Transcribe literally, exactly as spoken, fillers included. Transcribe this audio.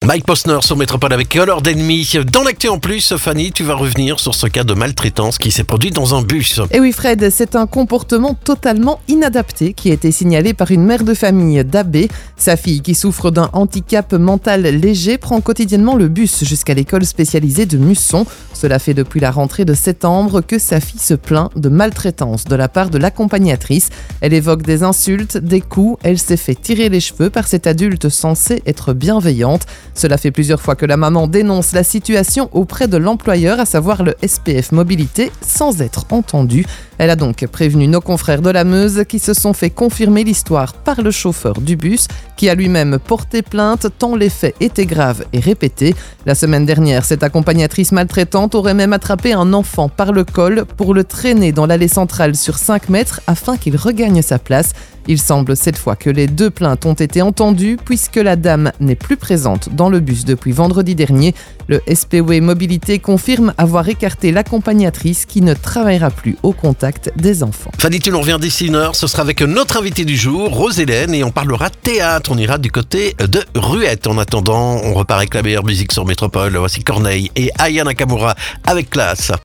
Mike Posner sur Métropole avec Color d'Ennemi. Dans l'actu en plus, Fanny, tu vas revenir sur ce cas de maltraitance qui s'est produit dans un bus. Et oui Fred, c'est un comportement totalement inadapté qui a été signalé par une mère de famille d'Abbé. Sa fille, qui souffre d'un handicap mental léger, prend quotidiennement le bus jusqu'à l'école spécialisée de Musson. Cela fait depuis la rentrée de septembre que sa fille se plaint de maltraitance de la part de l'accompagnatrice. Elle évoque des insultes, des coups, elle s'est fait tirer les cheveux par cet adulte censé être bienveillante. Cela fait plusieurs fois que la maman dénonce la situation auprès de l'employeur, à savoir le S P F Mobilité, sans être entendue. Elle a donc prévenu nos confrères de la Meuse qui se sont fait confirmer l'histoire par le chauffeur du bus, qui a lui-même porté plainte tant les faits étaient graves et répétés. La semaine dernière, cette accompagnatrice maltraitante aurait même attrapé un enfant par le col pour le traîner dans l'allée centrale sur cinq mètres afin qu'il regagne sa place. Il semble cette fois que les deux plaintes ont été entendues puisque la dame n'est plus présente dans le bus depuis vendredi dernier. Le S P W Mobilité confirme avoir écarté l'accompagnatrice qui ne travaillera plus au contact des enfants. Fanny, tu nous reviens d'ici une heure. Ce sera avec notre invité du jour, Rose-Hélène, et on parlera théâtre. On ira du côté de Ruette. En attendant, on repart avec la meilleure musique sur Métropole. Voici Corneille et Aya Nakamura avec classe.